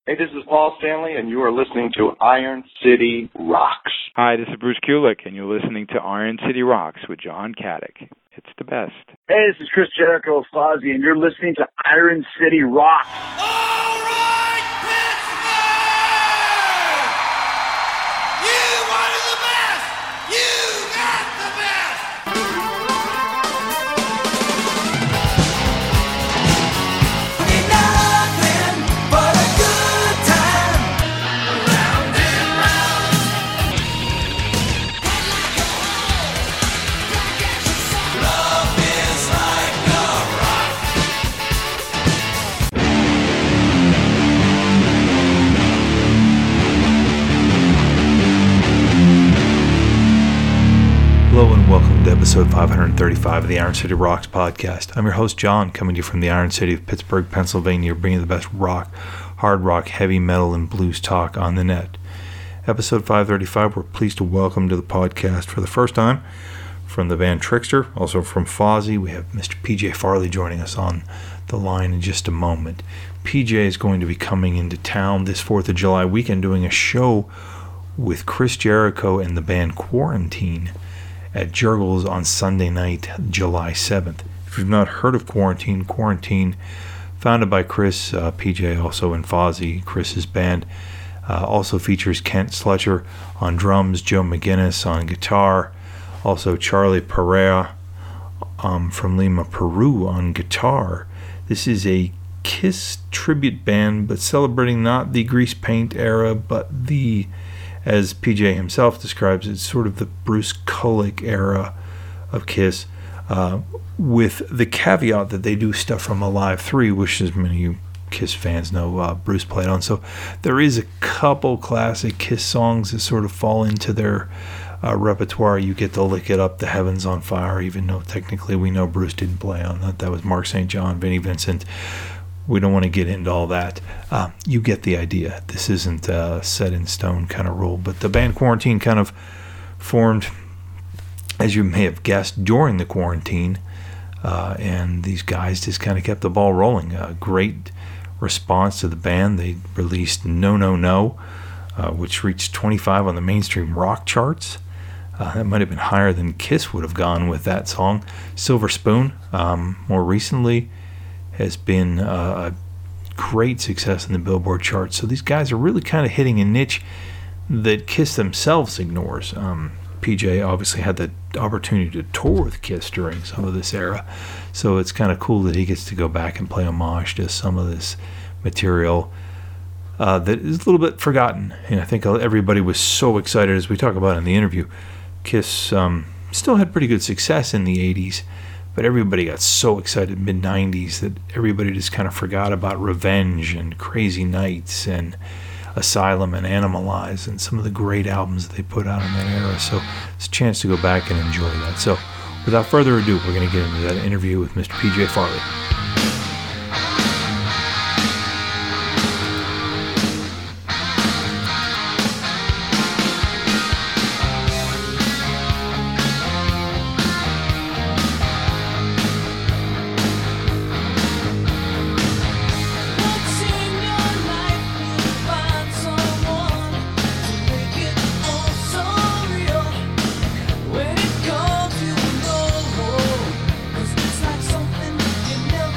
Hey, this is Paul Stanley, and you are listening to Iron City Rocks. Hi, this is Bruce Kulick, and you're listening to Iron City Rocks with John Caddick. It's the best. Hey, this is Chris Jericho of Fozzy, and you're listening to Iron City Rocks. All right, Pittsburgh! You wanted the best! You got the best! Ain't nothing but a good time. Round and round. Love is like a rock. Hello and welcome to episode 535 of the Iron City Rocks podcast. I'm your host John, coming to you from the Iron City of Pittsburgh, Pennsylvania, bringing the best rock, hard rock, heavy metal, and blues talk on the net. Episode 535, we're pleased to welcome to the podcast for the first time from the band Trixter, also from Fozzy. We have Mr. PJ Farley joining us on the line in just a moment. PJ is going to be coming into town this 4th of July weekend doing a show with Chris Jericho and the band Quarantine at Jurgles on Sunday night, July 7th. If you've not heard of Quarantine, founded by Chris, PJ also in Fozzy, Chris's band, also features Kent Sletcher on drums, Joe McGinnis on guitar, also Charlie Pereira from Lima, Peru on guitar. This is a Kiss tribute band, but celebrating not the grease paint era, but the, as PJ himself describes it, sort of the Bruce Kulick era of Kiss, with the caveat that they do stuff from Alive 3, which, as many of you Kiss fans know, Bruce played on. So there is a couple classic Kiss songs that sort of fall into their repertoire. You get to Lick It Up, The Heavens on Fire, even though technically we know Bruce didn't play on that. That was Mark St. John, Vinnie Vincent. We don't want to get into all that. You get the idea. This isn't a set in stone kind of rule. But the band Quarantine kind of formed, as you may have guessed, during the quarantine. And these guys just kind of kept the ball rolling. Great response to the band. They released No No No, which reached 25 on the mainstream rock charts. That might have been higher than Kiss would have gone with that song. Silver Spoon, more recently, has been a great success in the Billboard charts. So these guys are really kind of hitting a niche that Kiss themselves ignores. PJ obviously had the opportunity to tour with Kiss during some of this era, so it's kind of cool that he gets to go back and play homage to some of this material that is a little bit forgotten. And I think everybody was so excited, as we talk about in the interview. Kiss still had pretty good success in the 80s, but everybody got so excited mid-90s that everybody just kind of forgot about Revenge and Crazy Nights and Asylum and Animalize and some of the great albums that they put out in that era. So it's a chance to go back and enjoy that. So without further ado, we're going to get into that interview with Mr. PJ Farley. When it comes, you know, 'cause it's like something you never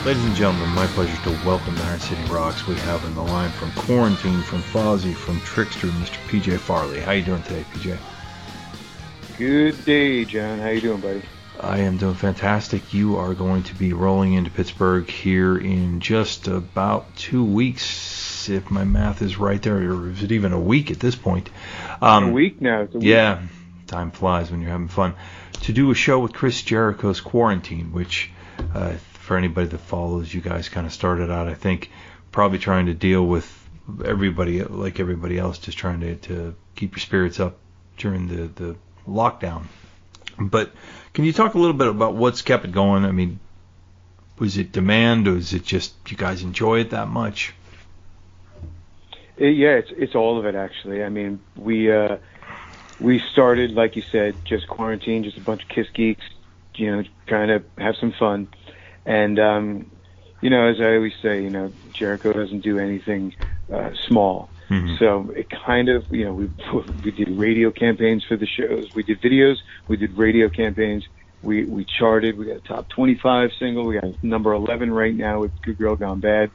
Ladies and gentlemen, my pleasure to welcome to Iron City Rocks. We have on the line from Quarantine, from Fozzy, from Trixter, Mr. PJ Farley. How you doing today, PJ? Good day, John. How you doing, buddy? I am doing fantastic. You are going to be rolling into Pittsburgh here in just about 2 weeks, if my math is right there, or is it even a week at this point? A week now. It's a week. Yeah, time flies when you're having fun. To do a show with Chris Jericho's Quarantine, which... for anybody that follows, you guys kind of started out, I think, probably trying to deal with everybody, like everybody else, just trying to keep your spirits up during the lockdown. But can you talk a little bit about what's kept it going? I mean, was it demand, or is it just you guys enjoy it that much? Yeah, it's all of it, actually. I mean, we started, like you said, just quarantine, just a bunch of Kiss geeks, trying to have some fun. And, as I always say, Jericho doesn't do anything small. Mm-hmm. So it kind of, we did radio campaigns for the shows. We did videos. We did radio campaigns. We charted. We got a top 25 single. We got number 11 right now with Good Girl Gone Bad.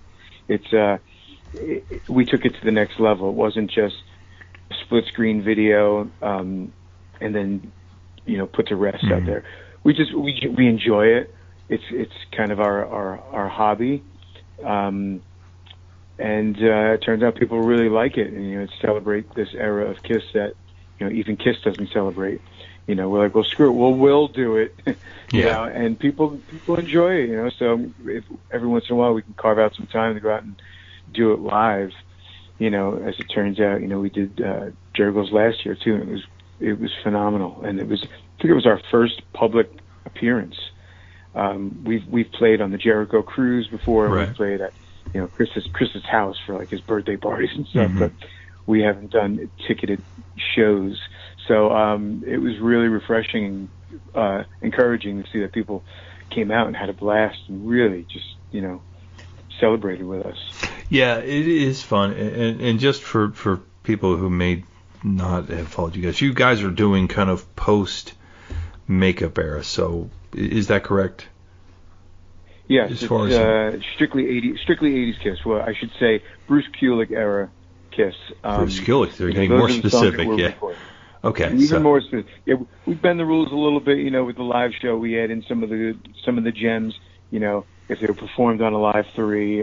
We took it to the next level. It wasn't just a split screen video and then, put to rest out there. We enjoy it. It's kind of our hobby, and it turns out people really like it, and celebrate this era of Kiss that even Kiss doesn't celebrate. We're like, well, screw it, we'll do it, and people enjoy it, So if every once in a while we can carve out some time to go out and do it live, as it turns out, we did Jericho's last year too, and it was phenomenal, and I think it was our first public appearance. We've played on the Jericho Cruise before. Right. We've played at Chris's house for like his birthday parties and stuff, Mm-hmm. but we haven't done ticketed shows. So it was really refreshing and encouraging to see that people came out and had a blast and really just celebrated with us. Yeah, it is fun, and just for people who may not have followed you guys are doing kind of post makeup era. So is that correct? Yes, as far as strictly 80s Kiss. Well, I should say Bruce Kulick era Kiss. Bruce Kulick, they're getting more specific, yeah. Recording. Okay, even more specific. Yeah, we bend the rules a little bit, with the live show. We add in some of the gems, if they were performed on a live 3,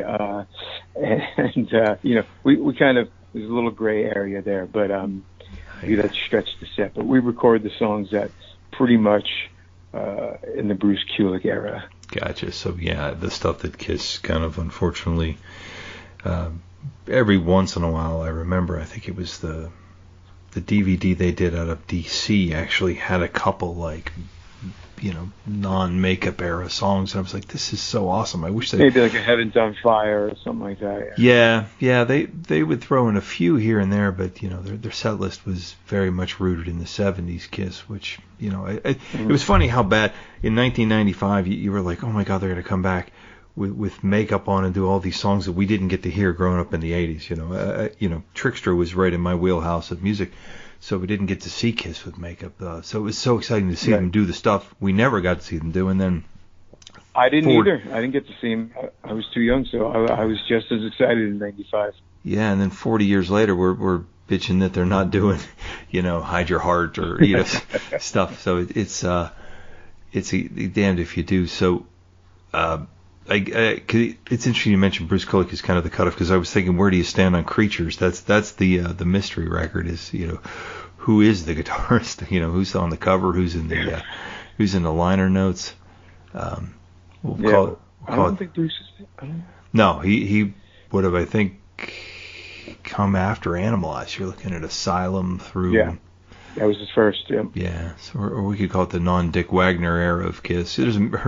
we kind of, there's a little gray area there, but that stretched the set. But we record the songs that pretty much in the Bruce Kulick era. Gotcha. So yeah, the stuff that Kiss kind of unfortunately every once in a while, I remember, I think it was the DVD they did out of DC actually had a couple like non-makeup era songs, and I was like, this is so awesome. I wish they maybe like a Heaven's on Fire or something like that. Yeah, they would throw in a few here and there, but their set list was very much rooted in the 70s Kiss, which it was funny how bad in 1995 you were like, oh my god, they're going to come back with makeup on and do all these songs that we didn't get to hear growing up in the 80s. Trixter was right in my wheelhouse of music. So we didn't get to see Kiss with makeup. So it was so exciting to see them do the stuff we never got to see them do. And then I didn't either. I didn't get to see them. I was too young, so I was just as excited in '95. Yeah, and then 40 years later, we're bitching that they're not doing, Hide Your Heart or stuff. So it's damned if you do. So it's interesting you mentioned Bruce Kulick is kind of the cutoff, because I was thinking, where do you stand on Creatures? That's the mystery record is, who is the guitarist? Who's on the cover? Who's in the liner notes? I don't think Bruce is. No, he would have, I think, come after Animalize. You're looking at Asylum through. Yeah, that was his first. Yeah. Yeah, so, or we could call it the non-Dick Wagner era of Kiss. It isn't,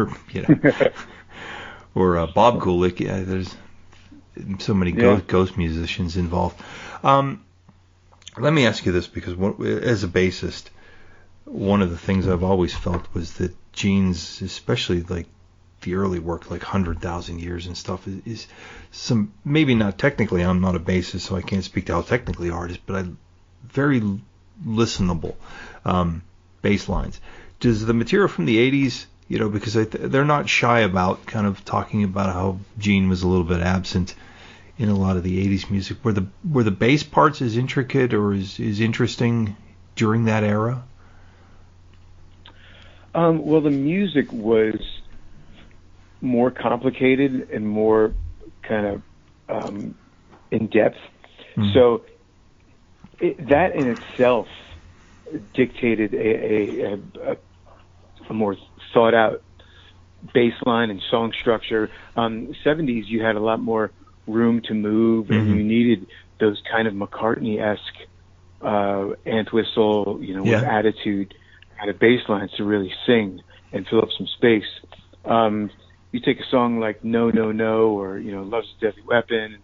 or Bob Kulick. Yeah, there's so many ghost musicians involved. Let me ask you this, because as a bassist, one of the things I've always felt was that Gene's, especially like the early work, like 100,000 Years and stuff, is some, maybe not technically, I'm not a bassist, so I can't speak to how technically hard it is, but very listenable bass lines. Does the material from the 80s because they're not shy about kind of talking about how Gene was a little bit absent in a lot of the 80s music. Were the bass parts as intricate or as interesting during that era? Well, the music was more complicated and more kind of in depth. Mm-hmm. So that in itself dictated a more thought out bass line and song structure. 70s, you had a lot more room to move, mm-hmm. and you needed those kind of McCartney-esque ant whistle, with attitude kind of bass lines to really sing and fill up some space. You take a song like No, No, No, or, Love's a Deadly Weapon,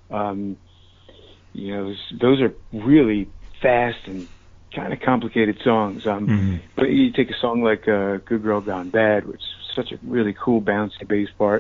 those are really fast and kind of complicated songs. Mm-hmm. But you take a song like Good Girl Gone Bad, which is such a really cool bouncy bass part.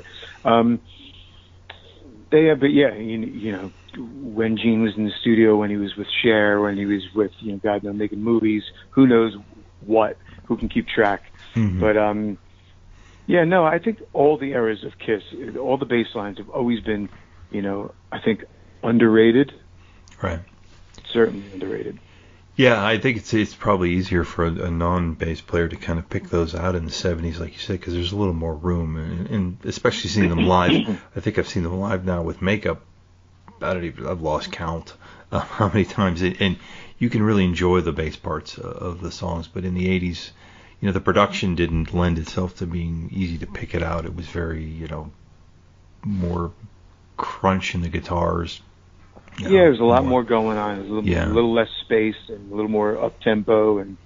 When Gene was in the studio, when he was with Cher, when he was with, God knows, making movies, who knows who can keep track. Mm-hmm. But, I think all the eras of Kiss, all the bass lines have always been, I think underrated. Right. Certainly underrated. Yeah, I think it's probably easier for a non-bass player to kind of pick those out in the 70s, like you said, because there's a little more room, and especially seeing them live. I think I've seen them live now with makeup. I've lost count how many times, and you can really enjoy the bass parts of the songs. But in the 80s, the production didn't lend itself to being easy to pick it out. It was very, more crunch in the guitars. There's a lot more going on. There's a little less space and a little more up tempo, and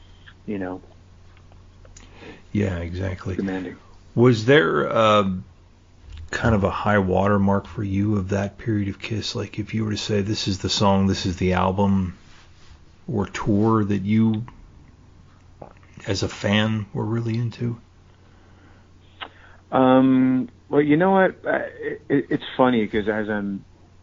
Yeah, exactly. Demanding. Was there kind of a high watermark for you of that period of Kiss? Like, if you were to say, this is the song, this is the album or tour that you, as a fan, were really into? Well, you know what? It's funny because as I'm,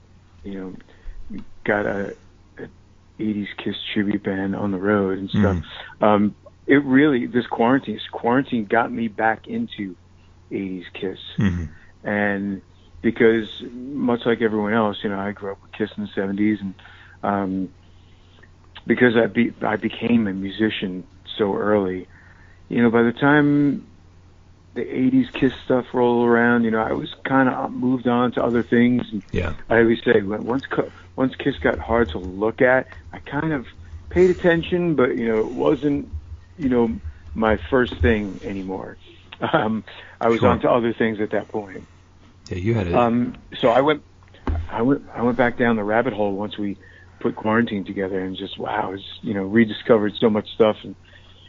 got a 80s Kiss tribute band on the road and stuff. Mm-hmm. It really, this quarantine got me back into 80s Kiss. Mm-hmm. And because much like everyone else, I grew up with Kiss in the 70s, and because I became a musician so early, by the time the 80s Kiss stuff rolled around, I was kind of moved on to other things. And yeah. I always say, once Kiss got hard to look at, I kind of paid attention, but, it wasn't, my first thing anymore. I was on to other things at that point. Yeah, you had it. So I went back down the rabbit hole once we put Quarantine together, and just, rediscovered so much stuff, and,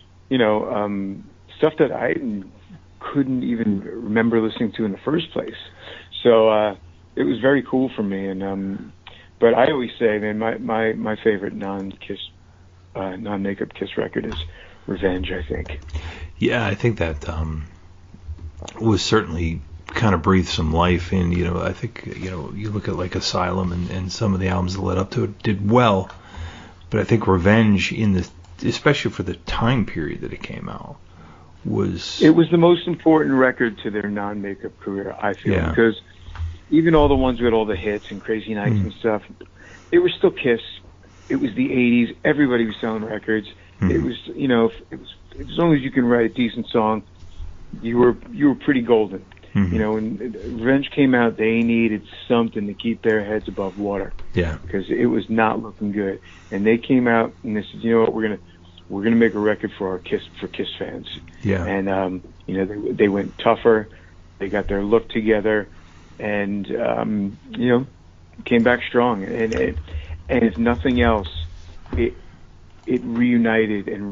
stuff that I couldn't even remember listening to in the first place. So it was very cool for me. And but I always say, man, my favorite non-Kiss, non-makeup Kiss record is Revenge, I think. Yeah, I think that was certainly kind of breathed some life in. I think you look at like Asylum and some of the albums that led up to it did well, but I think Revenge, especially for the time period that it came out, it was the most important record to their non-makeup career, I feel, because even all the ones with all the hits and Crazy Nights and stuff, it was still Kiss. It was the 80s. Everybody was selling records. It was, as long as you can write a decent song, you were pretty golden. When Revenge came out, they needed something to keep their heads above water. Yeah. Because it was not looking good. And they came out and they said, what, we're gonna make a record for Kiss fans. Yeah. And they went tougher. They got their look together, and came back strong. And if nothing else, it reunited and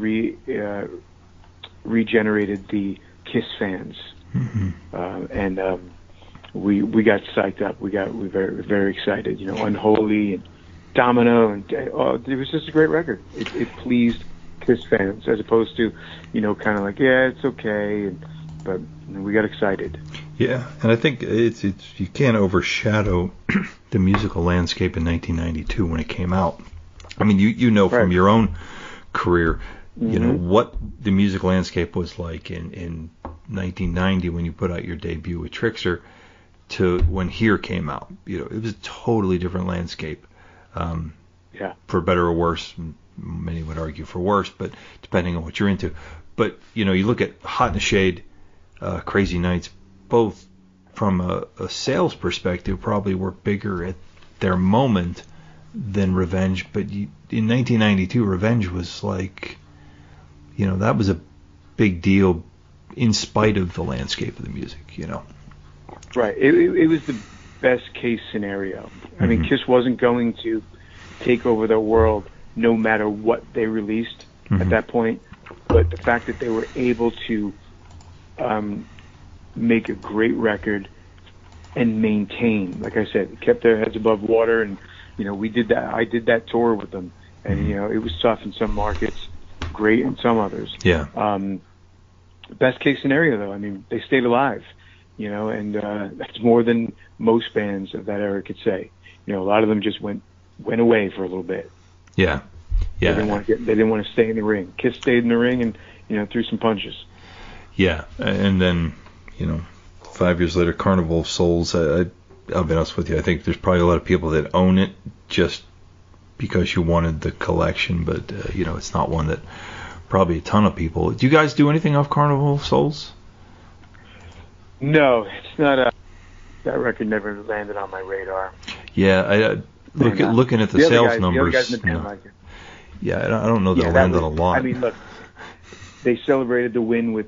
regenerated the Kiss fans. Mm-hmm. We got psyched up. We were very, very excited. Unholy and Domino, and it was just a great record. It pleased Kiss fans, as opposed to, kind of like, it's okay, but we got excited. Yeah, and I think it's you can't overshadow the musical landscape in 1992 when it came out. I mean, from your own career, what the music landscape was like in 1990 when you put out your debut with Trixter to when Here came out. It was a totally different landscape. For better or worse. Many would argue for worse, but depending on what you're into. But, you look at Hot in the Shade, Crazy Nights, both from a sales perspective probably were bigger at their moment than Revenge. But in 1992, Revenge was like, that was a big deal in spite of the landscape of the music, Right. It was the best case scenario. I mean, Kiss wasn't going to take over the world no matter what they released at that point. But the fact that they were able to make a great record and maintain, like I said, kept their heads above water. And, we did that. I did that tour with them. And, it was tough in some markets, great in some others. Yeah. Best case scenario, though, I mean, they stayed alive, and that's more than most bands of that era could say. A lot of them just went away for a little bit. Yeah. They didn't want to stay in the ring. Kiss stayed in the ring and threw some punches. Yeah, and then 5 years later, Carnival of Souls. I'll be honest with you. I think there's probably a lot of people that own it just because you wanted the collection, but it's not one that probably a ton of people. Do you guys do anything off Carnival of Souls? No, it's not. That record never landed on my radar. Yeah, looking at the sales numbers. The other guys in the band like it. Yeah, I don't know that it landed a lot. I mean, look, they celebrated the win with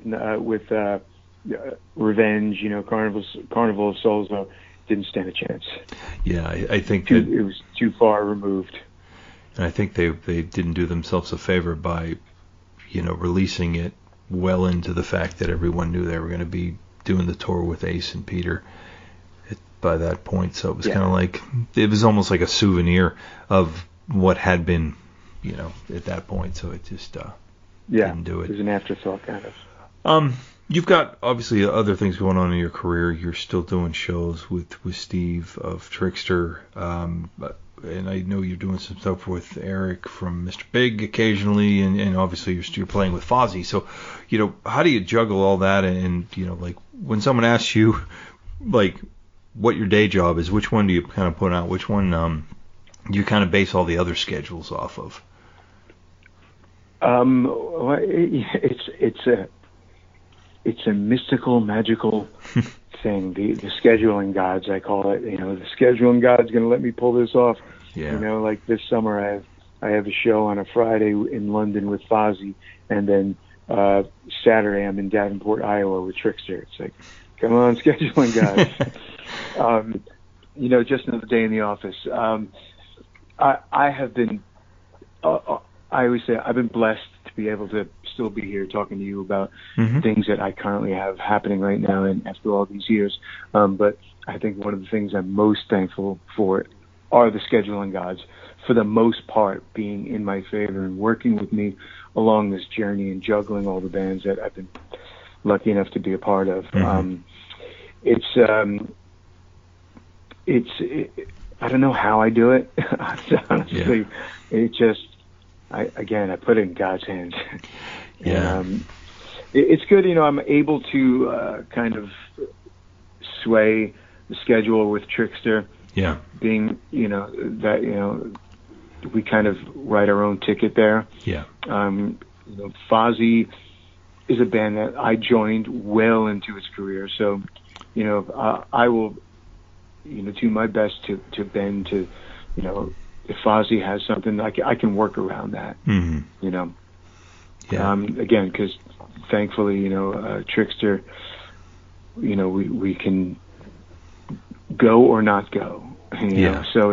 Revenge. Carnival of Souls didn't stand a chance. Yeah, I think it was too far removed. And I think they didn't do themselves a favor by, releasing it well into the fact that everyone knew they were going to be doing the tour with Ace and Peter by that point. So it was kind of like, it was almost like a souvenir of what had been, at that point. So it just didn't do it. It was an afterthought kind of. You've got obviously other things going on in your career. You're still doing shows with Steve of Trixter, and I know you're doing some stuff with Eric from Mr. Big occasionally, and obviously you're playing with Fozzy. So, how do you juggle all that? And like when someone asks you, like, what your day job is, which one do you kind of put out? Which one do you kind of base all the other schedules off of? It's a mystical, magical thing. The scheduling gods, I call it. The scheduling god's going to let me pull this off. Yeah. Like this summer, I have a show on a Friday in London with Fozzy, and then Saturday I'm in Davenport, Iowa with Trixter. It's like, come on, scheduling gods. Just another day in the office. I have been. I always say I've been blessed to be able to still be here talking to you about things that I currently have happening right now and after all these years. But I think one of the things I'm most thankful for are the scheduling gods, for the most part, being in my favor and working with me along this journey and juggling all the bands that I've been lucky enough to be a part of. It's I don't know how I do it. Honestly, it just, I put it in God's hands. Yeah. And, it's good, I'm able to kind of sway the schedule with Trixter. Yeah. Being, that, we kind of write our own ticket there. Yeah. Fozzy is a band that I joined well into its career. So, I will, do my best to bend to, if Fozzy has something, I can work around that. Yeah. Again, because thankfully, Trixter, we can go or not go. So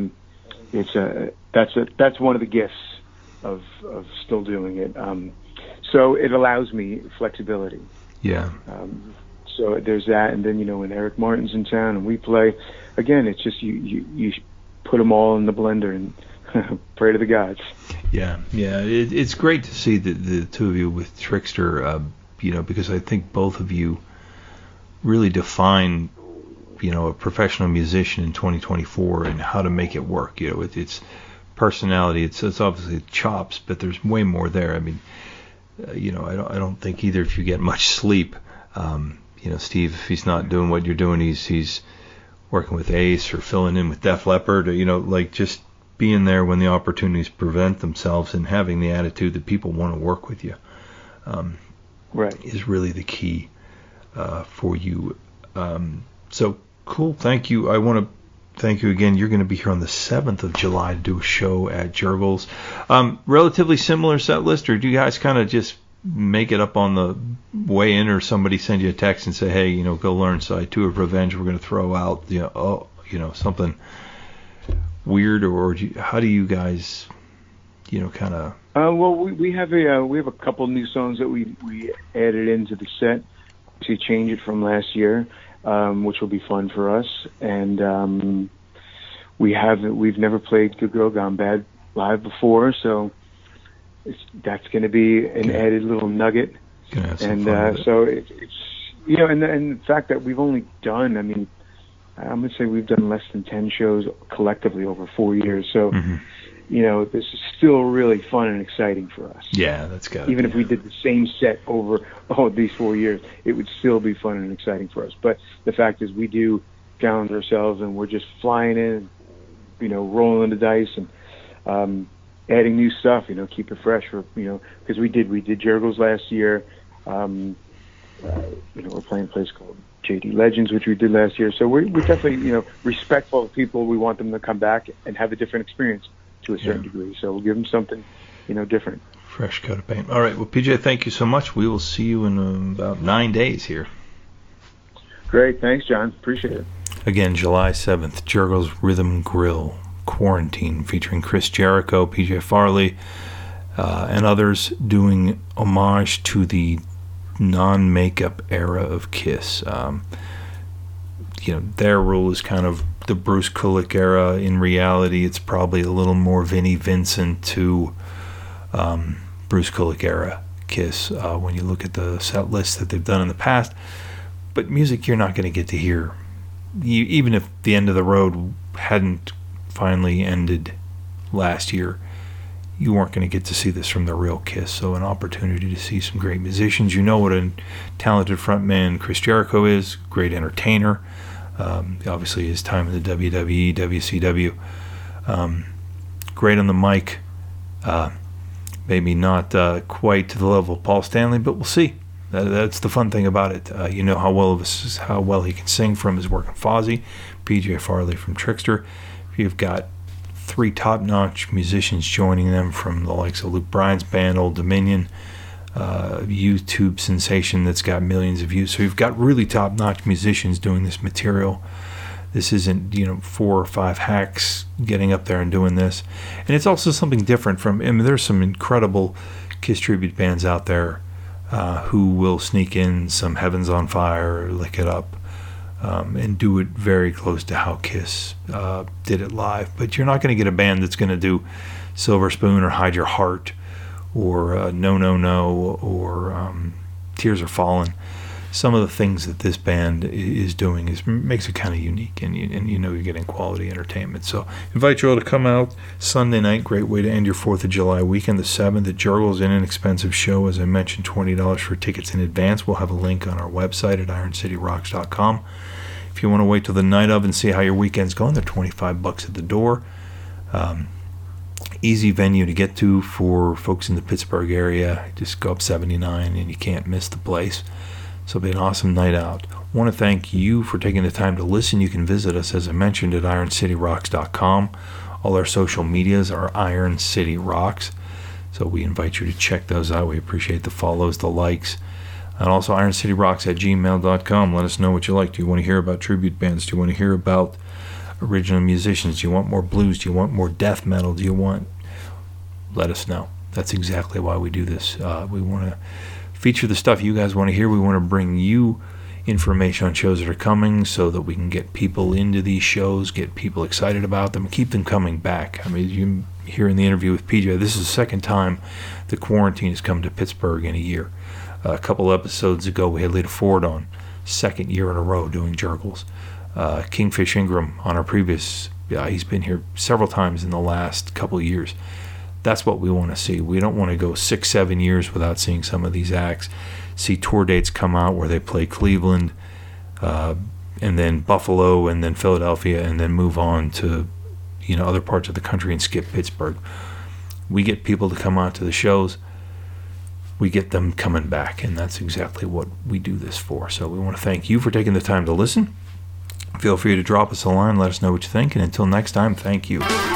that's one of the gifts of still doing it. So it allows me flexibility. Yeah. So there's that, and then when Eric Martin's in town and we play, again, it's just you put them all in the blender and pray to the gods. Yeah. It's great to see the two of you with Trixter, because I think both of you really define, a professional musician in 2024 and how to make it work. It's personality, it's obviously chops, but there's way more there. I mean, I don't think either of you get much sleep. Steve, if he's not doing what you're doing, he's working with Ace or filling in with Def Leppard, or, just being there when the opportunities present themselves and having the attitude that people want to work with you, right, is really the key for you. So cool. Thank you. I want to thank you again. You're going to be here on the 7th of July to do a show at Jurgles. Relatively similar set list, or do you guys kind of just make it up on the way in, or somebody send you a text and say, hey, go learn side 2 of Revenge, we're going to throw out, something weird, or how do you guys, kind of? Well, we have a couple new songs that we added into the set to change it from last year, which will be fun for us. And we've never played Good Girl Gone Bad live before, so that's going to be an added little nugget. And so it's and the fact that we've only done, I'm going to say we've done less than 10 shows collectively over 4 years. So, this is still really fun and exciting for us. Yeah, that's good. Even if we did the same set over these 4 years, it would still be fun and exciting for us. But the fact is, we do challenge ourselves, and we're just flying in, rolling the dice and adding new stuff. Keep it fresh because we did Jurgles last year. We're playing a place called JD Legends, which we did last year. So we're definitely, respectful of people. We want them to come back and have a different experience to a certain degree. So we'll give them something, different. Fresh coat of paint. All right. Well, PJ, thank you so much. We will see you in about 9 days here. Great. Thanks, John. Appreciate it. Again, July 7th, Jurgles Rhythm Grill, Quarantine, featuring Chris Jericho, PJ Farley, and others, doing homage to the non-makeup era of Kiss. Their rule is kind of the Bruce Kulick era. In reality, it's probably a little more Vinnie Vincent to Bruce Kulick era Kiss when you look at the set lists that they've done in the past. But music you're not going to get to hear. Even if The End of the Road hadn't finally ended last year, you weren't going to get to see this from the real Kiss. So an opportunity to see some great musicians. You know what a talented frontman Chris Jericho is, great entertainer. Obviously his time in the WWE, WCW, great on the mic. Maybe not quite to the level of Paul Stanley, but we'll see. That's the fun thing about it. How well he can sing from his work in Fozzy, PJ Farley from Trickster. You've got 3 top-notch musicians joining them from the likes of Luke Bryan's band, Old Dominion, YouTube sensation that's got millions of views. So you've got really top-notch musicians doing this material. This isn't, 4 or 5 hacks getting up there and doing this. And it's also something different from, there's some incredible Kiss tribute bands out there who will sneak in some Heaven's on Fire or Lick It Up. And do it very close to how Kiss did it live. But you're not going to get a band that's going to do Silver Spoon or Hide Your Heart or No No No or Tears Are Falling. Some of the things that this band is doing makes it kind of unique, and you're getting quality entertainment. So invite you all to come out Sunday night. Great way to end your 4th of July weekend, the 7th at Jurgles, an inexpensive show. As I mentioned, $20 for tickets in advance. We'll have a link on our website at IronCityRocks.com. If you want to wait till the night of and see how your weekend's going, they're $25 at the door. Easy venue to get to for folks in the Pittsburgh area. Just go up 79 and you can't miss the place. So it'll be an awesome night out. I want to thank you for taking the time to listen. You can visit us, as I mentioned, at IronCityRocks.com. All our social medias are Iron City Rocks. So we invite you to check those out. We appreciate the follows, the likes. And also IronCityRocks@gmail.com. Let us know what you like. Do you want to hear about tribute bands? Do you want to hear about original musicians? Do you want more blues? Do you want more death metal? Let us know. That's exactly why we do this. We want to feature the stuff you guys want to hear. We want to bring you information on shows that are coming so that we can get people into these shows, get people excited about them, and keep them coming back. You hear in the interview with PJ, this is the second time the Quarantine has come to Pittsburgh in a year. A couple episodes ago, we had Lita Ford on, second year in a row doing Jurgles. Kingfish Ingram on our previous, he's been here several times in the last couple of years. That's what we want to see. We don't want to go 6-7 years without seeing some of these acts. See tour dates come out where they play Cleveland, and then Buffalo, and then Philadelphia, and then move on to, other parts of the country and skip Pittsburgh. We get people to come out to the shows. We get them coming back, and that's exactly what we do this for. So we want to thank you for taking the time to listen. Feel free to drop us a line, let us know what you think, and until next time, thank you.